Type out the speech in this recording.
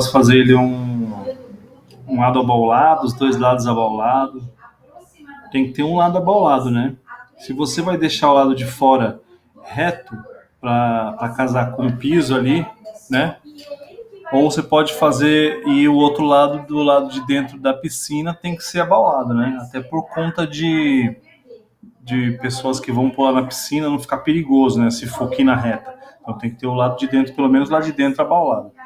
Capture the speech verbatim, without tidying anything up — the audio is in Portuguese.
posso fazer ele um, um lado abaulado, os dois lados abaulados. Tem que ter um lado abaulado, né? Se você vai deixar o lado de fora reto para casar com o piso ali, né? Ou você pode fazer e o outro lado do lado de dentro da piscina tem que ser abaulado, né? Até por conta de, de pessoas que vão pular na piscina não ficar perigoso, né? Se for aqui na reta. Então tem que ter o lado de dentro, pelo menos lá de dentro abaulado.